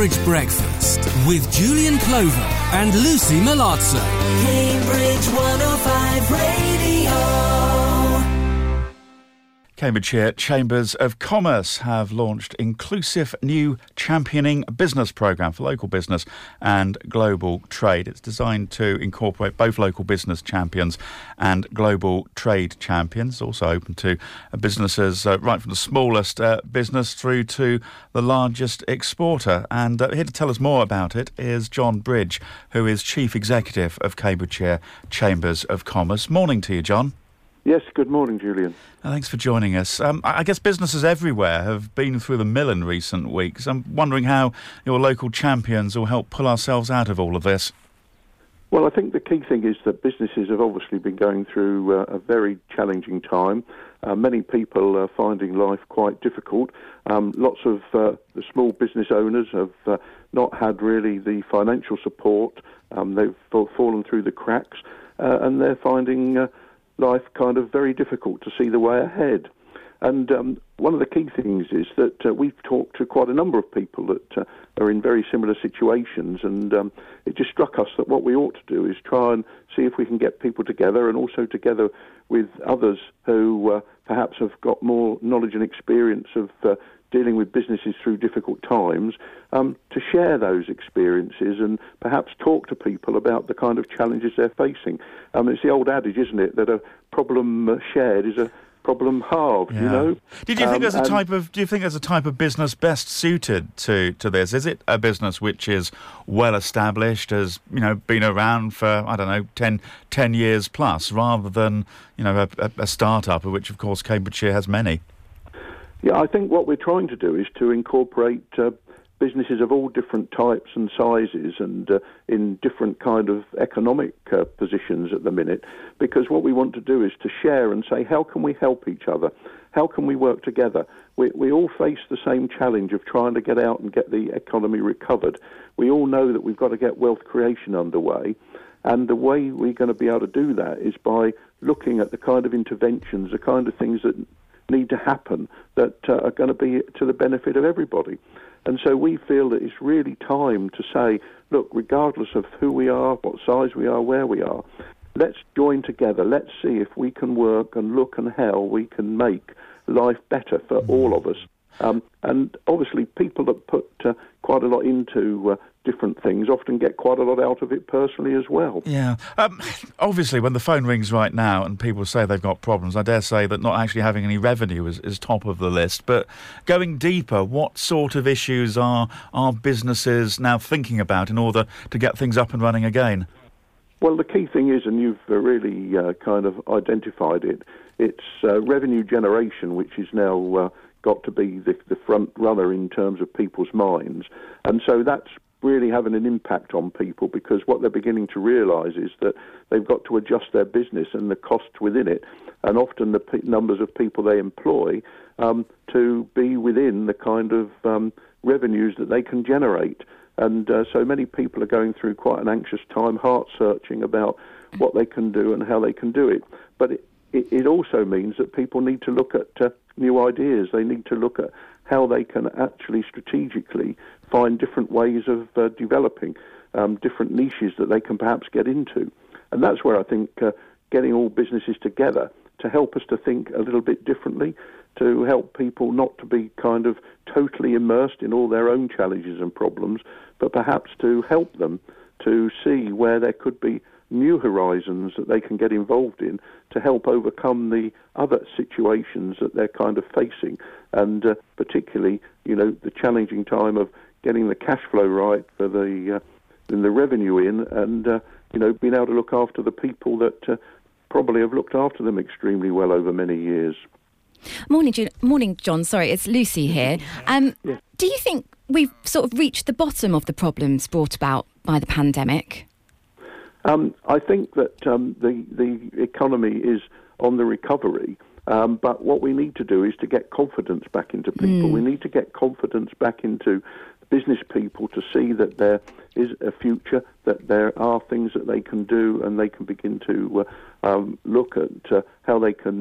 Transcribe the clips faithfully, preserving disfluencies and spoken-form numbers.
Cambridge Breakfast with Julian Clover and Lucy Malazzo. Cambridge one oh five Radio. Cambridgeshire Chambers of Commerce have launched inclusive new championing business programme for local business and global trade. It's designed to incorporate both local business champions and global trade champions, also open to businesses uh, right from the smallest uh, business through to the largest exporter. And uh, here to tell us more about it is John Bridge, who is Chief Executive of Cambridgeshire Chambers of Commerce. Morning to you, John. Yes, good morning, Julian. Uh, thanks for joining us. Um, I I guess businesses everywhere have been through the mill in recent weeks. I'm wondering how your local champions will help pull ourselves out of all of this. Well, I think the key thing is that businesses have obviously been going through uh, a very challenging time. Uh, many people are finding life quite difficult. Um, lots of uh, the small business owners have uh, not had really the financial support. Um, they've fa- fallen through the cracks, uh, and they're finding Uh, life kind of very difficult to see the way ahead. And um, one of the key things is that uh, we've talked to quite a number of people that uh, are in very similar situations, and um, it just struck us that what we ought to do is try and see if we can get people together, and also together with others who uh, perhaps have got more knowledge and experience of uh, dealing with businesses through difficult times, um, to share those experiences and perhaps talk to people about the kind of challenges they're facing. Um, it's the old adage, isn't it, that a problem shared is a problem halved, Yeah. you know? Did you think Um, there's a and- type of? Do you think there's a type of business best suited to, to this? Is it a business which is well established, has you know been around for I don't know ten, ten years plus, rather than you know a, a, a start-up, of which of course Cambridgeshire has many? Yeah, I think what we're trying to do is to incorporate uh, businesses of all different types and sizes, and uh, in different kind of economic uh, positions at the minute, because what we want to do is to share and say, how can we help each other? How can we work together? We, we all face the same challenge of trying to get out and get the economy recovered. We all know that we've got to get wealth creation underway, and the way we're going to be able to do that is by looking at the kind of interventions, the kind of things that need to happen that uh, are going to be to the benefit of everybody. And so we feel that it's really time to say, look, regardless of who we are, what size we are, where we are, let's join together. Let's see if we can work and look and how we can make life better for all of us. Um, and obviously people that put uh, quite a lot into uh, different things often get quite a lot out of it personally as well. Yeah. Um, obviously, when the phone rings right now and people say they've got problems, I dare say that not actually having any revenue is, is top of the list. But going deeper, what sort of issues are, are businesses now thinking about in order to get things up and running again? Well, the key thing is, and you've uh, really uh, kind of identified it, it's uh, revenue generation, which is now uh, got to be the, the front runner in terms of people's minds. And so that's really having an impact on people, because what they're beginning to realise is that they've got to adjust their business and the costs within it, and often the p- numbers of people they employ, um, to be within the kind of um, revenues that they can generate. And uh, so many people are going through quite an anxious time, heart-searching about what they can do and how they can do it. But it, it, it also means that people need to look at uh, new ideas. They need to look at how they can actually strategically find different ways of uh, developing um, different niches that they can perhaps get into. And that's where I think uh, getting all businesses together to help us to think a little bit differently, to help people not to be kind of totally immersed in all their own challenges and problems, but perhaps to help them to see where there could be new horizons that they can get involved in to help overcome the other situations that they're kind of facing, and uh, particularly, you know, the challenging time of getting the cash flow right for the uh, and the revenue in, and uh, you know, being able to look after the people that uh, probably have looked after them extremely well over many years. Morning, Ju- morning, John. Sorry, it's Lucy here. Um, Yeah. Do you think we've sort of reached the bottom of the problems brought about by the pandemic? Um, I think that um, the the economy is on the recovery, um, but what we need to do is to get confidence back into people. Mm. We need to get confidence back into business people to see that there is a future, that there are things that they can do, and they can begin to uh, um, look at uh, how they can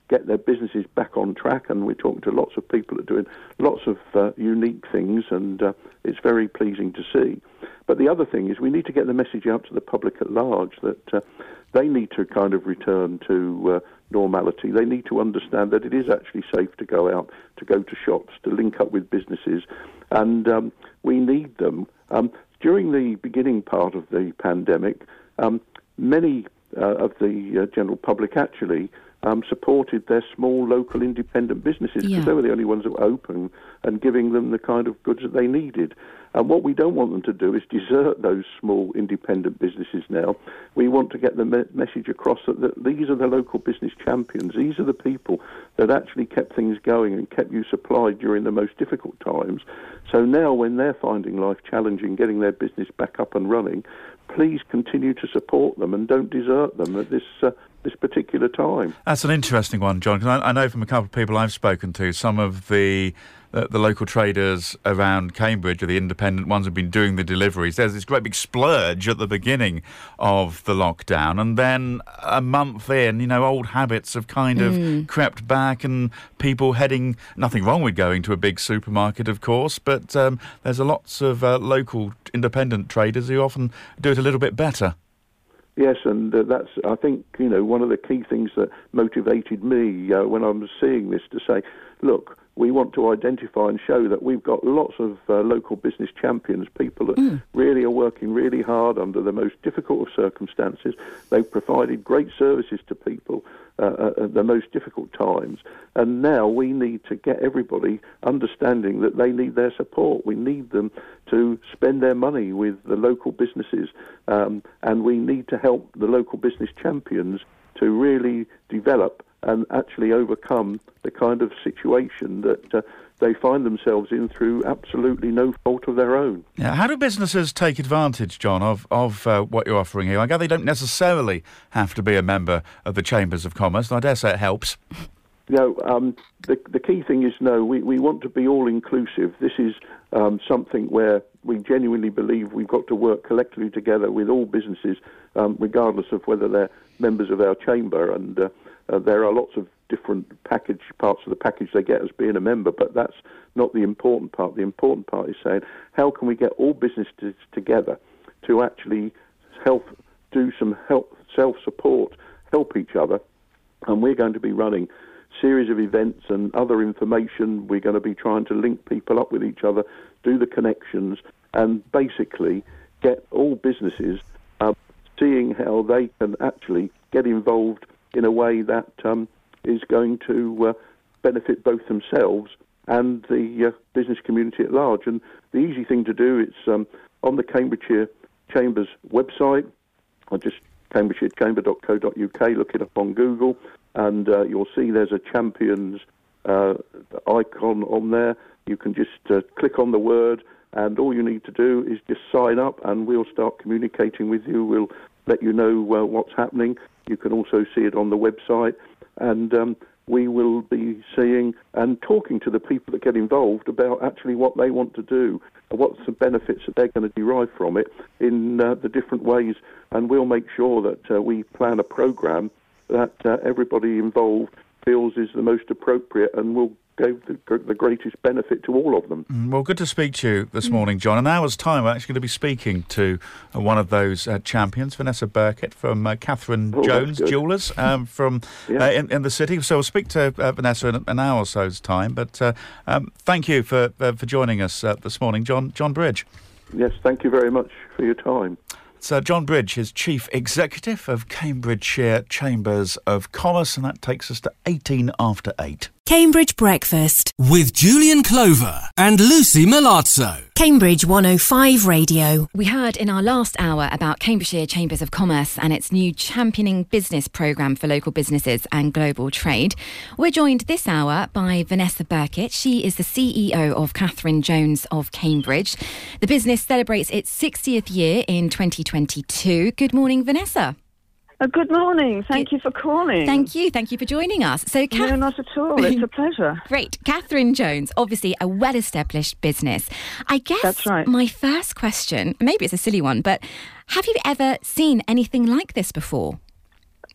get their businesses back on track, and we're talking to lots of people that are doing lots of uh, unique things, and uh, it's very pleasing to see. But the other thing is we need to get the message out to the public at large that uh, they need to kind of return to uh, normality. They need to understand that it is actually safe to go out, to go to shops, to link up with businesses, and um, we need them. Um, during the beginning part of the pandemic, um, many uh, of the uh, general public actually um, supported their small local independent businesses because yeah. they were the only ones that were open and giving them the kind of goods that they needed. And what we don't want them to do is desert those small independent businesses now. We want to get the me- message across that, that these are the local business champions. These are the people that actually kept things going and kept you supplied during the most difficult times. So now when they're finding life challenging, getting their business back up and running, please continue to support them and don't desert them at this uh, this particular time. That's an interesting one, John, because I, I know from a couple of people I've spoken to, some of the the, the local traders around Cambridge, or the independent ones, have been doing the deliveries. There's this great big splurge at the beginning of the lockdown, and then a month in, you know, old habits have kind of mm. crept back, and people heading, nothing wrong with going to a big supermarket, of course, but um, there's a lots of uh, local independent traders who often do it a little bit better. Yes, and uh, that's, I think, you know, one of the key things that motivated me uh, when I was seeing this to say, look, we want to identify and show that we've got lots of uh, local business champions, people that mm. really are working really hard under the most difficult of circumstances. They've provided great services to people uh, at the most difficult times. And now we need to get everybody understanding that they need their support. We need them to spend their money with the local businesses, um, and we need to help the local business champions to really develop and actually overcome the kind of situation that uh, they find themselves in through absolutely no fault of their own. Yeah, how do businesses take advantage, John, of, of uh, what you're offering here? I gather they don't necessarily have to be a member of the Chambers of Commerce, and I dare say it helps. No, um, the, the key thing is, no, we, we want to be all-inclusive. This is um, something where we genuinely believe we've got to work collectively together with all businesses, um, regardless of whether they're members of our chamber. And uh, uh, there are lots of different package parts of the package they get as being a member, but that's not the important part. The important part is saying, how can we get all businesses together to actually help do some help, self-support, help each other? And we're going to be running series of events and other information. We're going to be trying to link people up with each other, do the connections, and basically get all businesses uh, seeing how they can actually get involved in a way that um, is going to uh, benefit both themselves and the uh, business community at large. And the easy thing to do, it's um, on the Cambridgeshire Chambers website, or just cambridgeshire chamber dot co dot uk, look it up on Google, and uh, you'll see there's a champions uh, icon on there. You can just uh, click on the word, and all you need to do is just sign up, and we'll start communicating with you. We'll let you know uh, what's happening. You can also see it on the website, and um, we will be seeing and talking to the people that get involved about actually what they want to do, what's the benefits that they're going to derive from it in uh, the different ways, and we'll make sure that uh, we plan a programme that uh, everybody involved feels is the most appropriate and will give the, the greatest benefit to all of them. Well, good to speak to you this morning, John. In an hour's time, we're actually going to be speaking to uh, one of those uh, champions, Vanessa Burkett from uh, Catherine oh, Jones Jewellers um, from yeah. uh, in, in the city. So we'll speak to uh, Vanessa in an hour or so's time. But uh, um, thank you for uh, for joining us uh, this morning, John John Bridge. Yes, thank you very much for your time. So John Bridge is Chief Executive of Cambridgeshire Chambers of Commerce, and that takes us to eighteen after eight. Cambridge Breakfast with Julian Clover and Lucy Milazzo. Cambridge one oh five Radio. We heard in our last hour about Cambridgeshire Chambers of Commerce and its new championing business programme for local businesses and global trade. We're joined this hour by Vanessa Burkett. She is the C E O of Catherine Jones of Cambridge. The business celebrates its sixtieth year in twenty twenty-two. Good morning, Vanessa. Uh, good morning. Thank good. you for calling. Thank you. Thank you for joining us. So, Kath- No, not at all. It's a pleasure. Great. Catherine Jones, obviously a well-established business. I guess That's right. My first question, maybe it's a silly one, but have you ever seen anything like this before?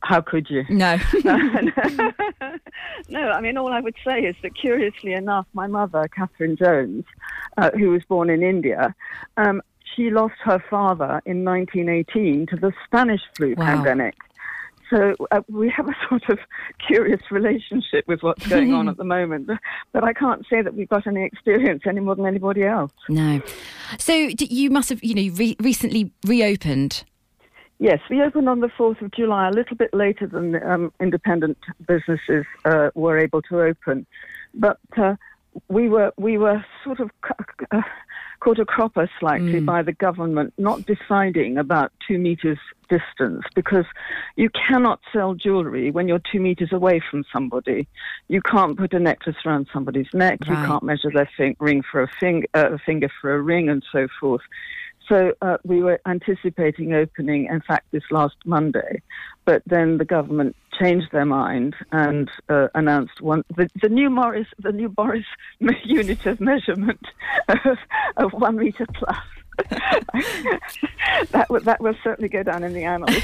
How could you? No. No, I mean, all I would say is that, curiously enough, my mother, Catherine Jones, uh, who was born in India, um, she lost her father in nineteen eighteen to the Spanish flu Wow. pandemic. So uh, we have a sort of curious relationship with what's going on at the moment. But I can't say that we've got any experience any more than anybody else. No. So d- you must have, you know, re- recently reopened. Yes, we opened on the fourth of July, a little bit later than um, independent businesses uh, were able to open. But uh, we were we were sort of cu- uh, caught a cropper slightly Mm. by the government not deciding about two metres distance, because you cannot sell jewellery when you're two metres away from somebody. You can't put a necklace around somebody's neck. Right. You can't measure their fin- ring for a, fing- uh, a finger for a ring, and so forth. So uh, we were anticipating opening, in fact, this last Monday, but then the government changed their mind and uh, announced one the, the new Morris the new Boris unit of measurement of, of one metre plus. that will that will certainly go down in the annals.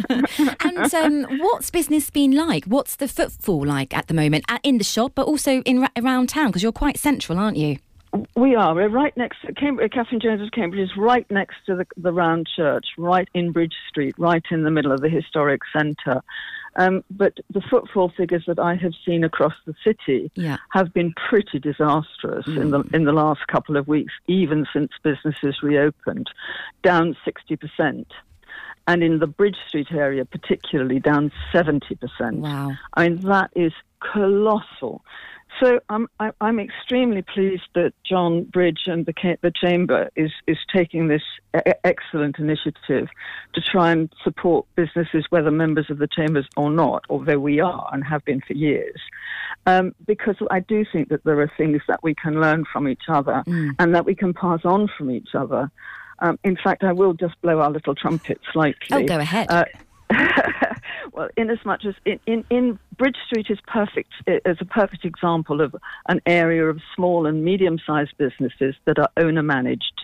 And um, what's business been like? What's the footfall like at the moment at, in the shop, but also in around town? Because you're quite central, aren't you? We are. We're right next to Cambridge. Catherine Jones of Cambridge is right next to the, the Round Church, right in Bridge Street, right in the middle of the historic centre. Um, but the footfall figures that I have seen across the city Yeah. have been pretty disastrous Mm. in the in the last couple of weeks, even since businesses reopened, down sixty percent. And in the Bridge Street area, particularly, down seventy percent. Wow. I mean, that is colossal. So I'm I, I'm extremely pleased that John Bridge and the the Chamber is is taking this e- excellent initiative to try and support businesses, whether members of the Chambers or not, although we are and have been for years, um, because I do think that there are things that we can learn from each other Mm. and that we can pass on from each other. Um, in fact, I will just blow our little trumpet slightly. Oh, go ahead. Uh, well, in as much as in, in, in Bridge Street is perfect is a perfect example of an area of small and medium-sized businesses that are owner-managed.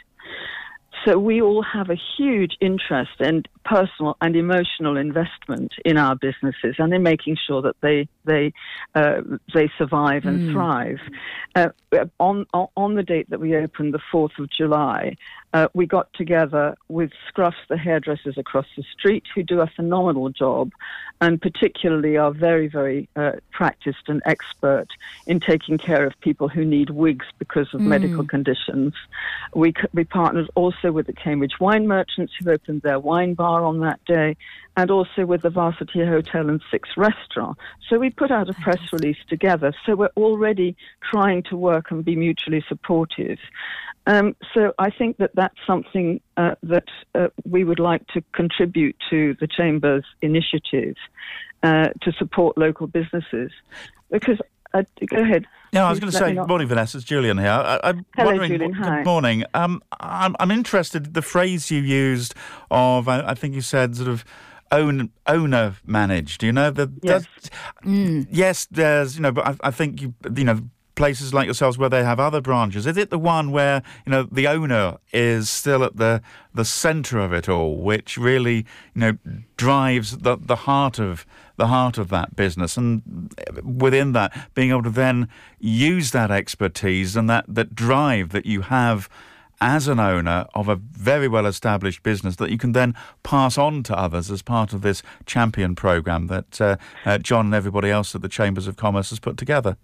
So we all have a huge interest and personal and emotional investment in our businesses and in making sure that they they uh, they survive and Mm. thrive. Uh, on on the date that we opened, the fourth of July, uh, we got together with Scruffs, the hairdressers across the street, who do a phenomenal job, and particularly are very, very uh, practiced and expert in taking care of people who need wigs because of Mm. medical conditions. We c- we partnered also with the Cambridge wine merchants, who opened their wine bar on that day, and also with the Varsity Hotel and Six Restaurant. So we put out a press release together. So we're already trying to work and be mutually supportive. Um, so I think that that's something uh, that uh, we would like to contribute to the Chamber's initiative uh, to support local businesses. Because, uh, go ahead. Yeah, I was Please going to let say, me know. good morning, Vanessa. It's Julian here. I, I'm Hello, wondering, Julian. Good Hi. morning. Um, I'm, I'm interested, the phrase you used of, I, I think you said, sort of, own owner managed. You know, the, Yes. mm. yes, there's, you know, but I, I think, you, you know, places like yourselves where they have other branches, is it the one where, you know, the owner is still at the the centre of it all, which really, you know, drives the the heart of the heart of that business, and within that, being able to then use that expertise and that, that drive that you have as an owner of a very well-established business that you can then pass on to others as part of this champion programme that uh, uh, John and everybody else at the Chambers of Commerce has put together?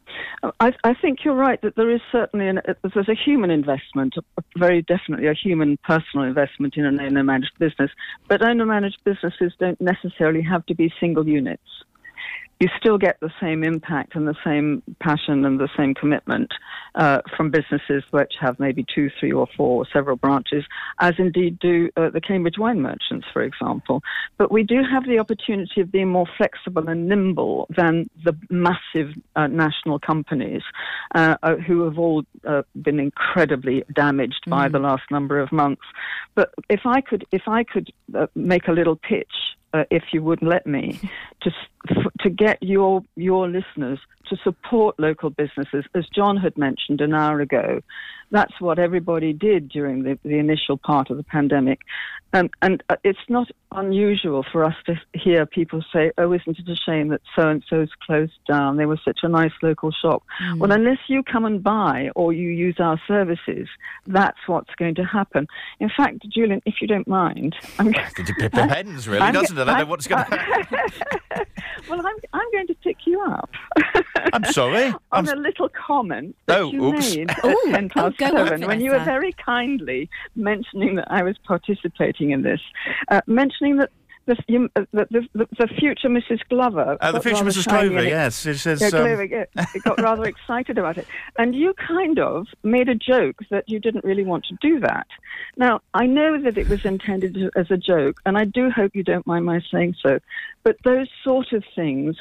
I, I think you're right that there is certainly an, there's a human investment, very definitely a human personal investment in an owner-managed business. But owner-managed businesses don't necessarily have to be single units. You still get the same impact and the same passion and the same commitment uh, from businesses which have maybe two, three or four or several branches, as indeed do uh, the Cambridge wine merchants, for example. But we do have the opportunity of being more flexible and nimble than the massive uh, national companies uh, uh, who have all uh, been incredibly damaged by Mm. the last number of months. But if I could, if I could uh, make a little pitch, Uh, if you would let me, to to get your your listeners to to support local businesses, as John had mentioned an hour ago. That's what everybody did during the, the initial part of the pandemic. Um, and uh, it's not unusual for us to hear people say, oh, isn't it a shame that so-and-so's closed down? They were such a nice local shop. Mm. Well, unless you come and buy or you use our services, that's what's going to happen. In fact, Julian, if you don't mind... I'm it depends, really, I'm, doesn't it? I don't know what's going to happen. Well, I'm, I'm going to pick you up. I'm sorry? On I'm... a little comment that oh, you oops. made at Ooh, ten past oh, seven, on, when you were very kindly mentioning that I was participating in this, uh, mentioning that the, you, uh, the, the, the future Missus Glover... Uh, the future Missus Glover, yes. It says, yeah, um... Glover, yeah, it got rather excited about it. And you kind of made a joke that you didn't really want to do that. Now, I know that it was intended as a joke, and I do hope you don't mind my saying so, but those sort of things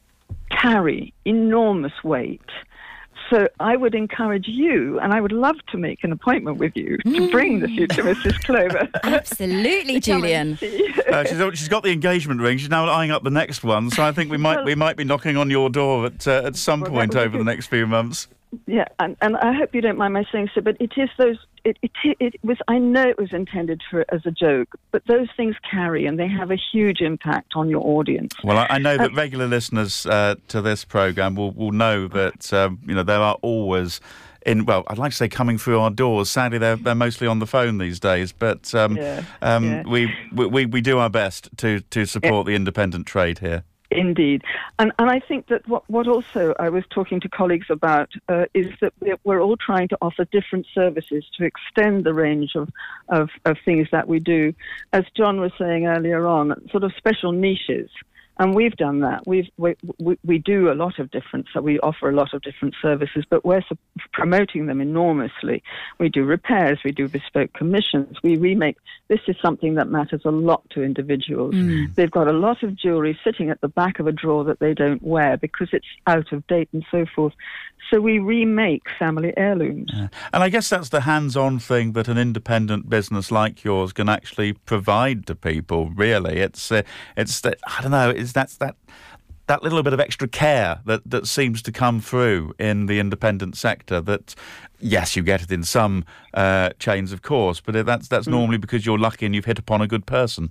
carry enormous weight. So I would encourage you, and I would love to make an appointment with you to mm. bring the future Missus Clover. Absolutely, Julian. uh, she's, she's got the engagement ring. She's now eyeing up the next one. So I think we might well, we might be knocking on your door at uh, at some well, point over the next few months. Yeah, and, and I hope you don't mind my saying so, but it is those. It, it it was. I know it was intended for as a joke, but those things carry, and they have a huge impact on your audience. Well, I, I know that uh, regular listeners uh, to this programme will will know that um, you know there are always. In, well, I'd like to say coming through our doors. Sadly, they're they're mostly on the phone these days. But um, yeah, um, yeah. We, we we do our best to to support yeah. the independent trade here. Indeed. And and I think that what, what also I was talking to colleagues about uh, is that we're, we're all trying to offer different services to extend the range of, of, of things that we do. As John was saying earlier on, sort of special niches. And we've done that. We've, we, we we do a lot of different, so we offer a lot of different services, but we're su- promoting them enormously. We do repairs, we do bespoke commissions, we remake. This is something that matters a lot to individuals. Mm. They've got a lot of jewellery sitting at the back of a drawer that they don't wear because it's out of date and so forth. So we remake family heirlooms. Yeah. And I guess that's the hands-on thing that an independent business like yours can actually provide to people, really. It's, uh, it's that, I don't know, it's that's that that little bit of extra care that, that seems to come through in the independent sector that, yes, you get it in some uh, chains, of course, but that's, that's mm. normally because you're lucky and you've hit upon a good person.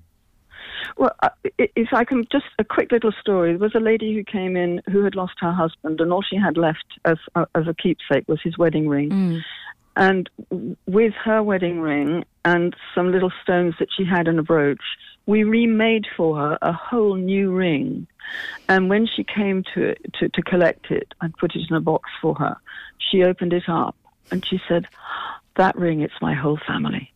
Well, uh, if I can, just a quick little story. There was a lady who came in who had lost her husband, and all she had left as uh, as a keepsake was his wedding ring. Mm. And with her wedding ring and some little stones that she had in a brooch, we remade for her a whole new ring. And when she came to it, to, to collect it, I put it in a box for her. She opened it up and she said, "That ring, it's my whole family."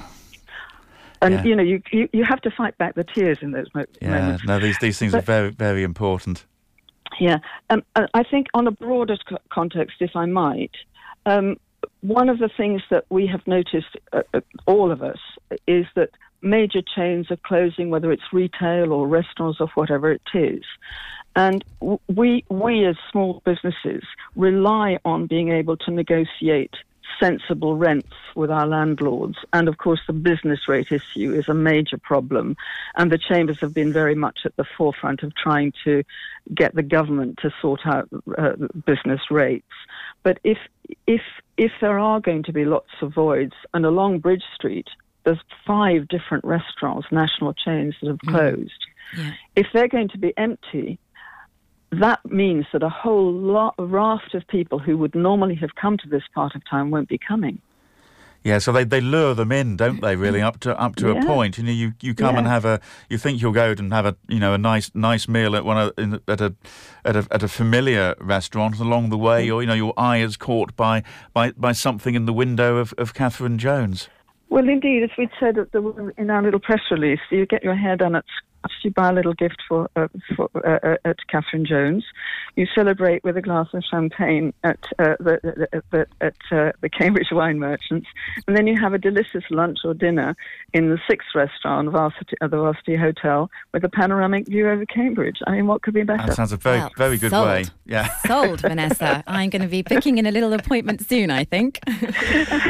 And, yeah. you know, you, you you have to fight back the tears in those mo- yeah, moments. Yeah, no, these, these things but, are very, very important. Yeah. Um, I think on a broader co- context, if I might, um, one of the things that we have noticed, uh, uh, all of us, is that major chains are closing, whether it's retail or restaurants or whatever it is. And we, we as small businesses rely on being able to negotiate sensible rents with our landlords. And of course the business rate issue is a major problem, and the chambers have been very much at the forefront of trying to get the government to sort out uh, business rates. But if if if there are going to be lots of voids, and along Bridge Street there's five different restaurants, national chains, that have closed. Mm. Yeah. If they're going to be empty, that means that a whole lot, raft of people who would normally have come to this part of town won't be coming. Yeah, so they, they lure them in, don't they? Really, up to up to yeah. a point. You know, you, you come yeah. and have a. You think you'll go and have a you know a nice nice meal at one of, in, at a at a at a familiar restaurant. Along the way, or you know, your eye is caught by by, by something in the window of, of Catherine Jones. Well, indeed, as we'd said at the, in our little press release, you get your hair done at you buy a little gift for, uh, for uh, at Catherine Jones. You celebrate with a glass of champagne at uh, the, the, the, at uh, the Cambridge Wine Merchants, and then you have a delicious lunch or dinner in the sixth restaurant, Varsity, uh, the Varsity Hotel, with a panoramic view over Cambridge. I mean, what could be better? That sounds a very, well, very good sold. way. Yeah, sold, Vanessa. I'm going to be booking in a little appointment soon, I think.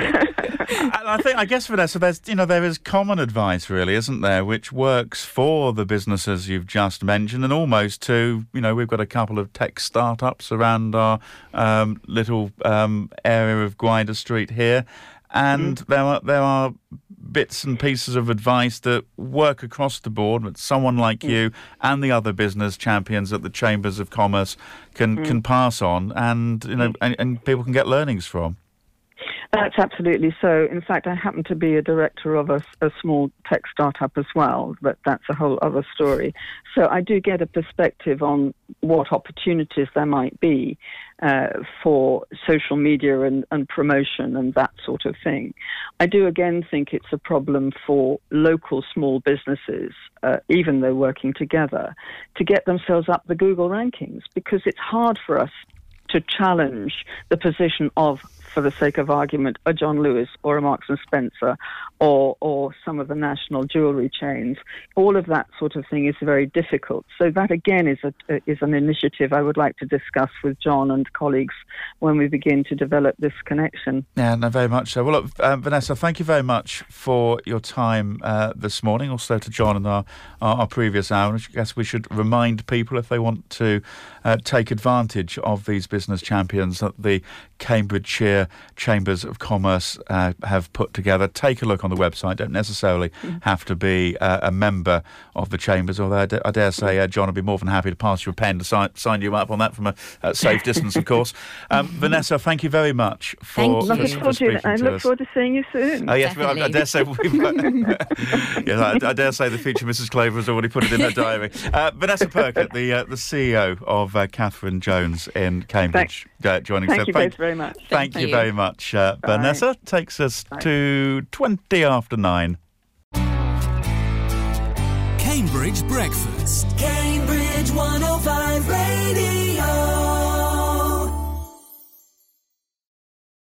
I think, I guess, Vanessa, there's, you know, there is common advice, really, isn't there, which works for the businesses you've just mentioned, and almost to, you know, we've got a couple of tech startups around our um, little um, area of Gwydir Street here, and mm. there are there are bits and pieces of advice that work across the board, but someone like mm. you and the other business champions at the Chambers of Commerce can, mm. can pass on, and, you know, mm. and, and people can get learnings from. That's absolutely so. In fact, I happen to be a director of a, a small tech startup as well, but that's a whole other story. So I do get a perspective on what opportunities there might be uh, for social media and, and promotion and that sort of thing. I do again think it's a problem for local small businesses, uh, even though working together, to get themselves up the Google rankings, because it's hard for us to challenge the position of, for the sake of argument, a John Lewis or a Marks and Spencer or or some of the national jewellery chains. All of that sort of thing is very difficult. So that, again, is a, is an initiative I would like to discuss with John and colleagues when we begin to develop this connection. Yeah, no, very much so. Well, look, um, Vanessa, thank you very much for your time uh, this morning. Also to John and our, our, our previous hour. I guess we should remind people, if they want to uh, take advantage of these business champions that the Cambridgeshire Chambers of Commerce uh, have put together. Take a look on the website. Don't necessarily have to be uh, a member of the Chambers, although I, d- I dare say uh, John would be more than happy to pass you a pen to sign, sign you up on that from a uh, safe distance, of course. Um, Vanessa, thank you very much for, thank for, you. for, for speaking to I look us. forward to seeing you soon. Oh, yes, I, I dare say we've, yes, I, I dare say the future Missus Clover has already put it in her diary. Uh, Vanessa Perkett, the uh, the C E O of uh, Catherine Jones in Cambridge, uh, joining us. Thank you thank, both very much. Thank, thank you, you very much, uh, Vanessa. Takes us Bye. to twenty after nine. Cambridge Breakfast. Cambridge one oh five Radio.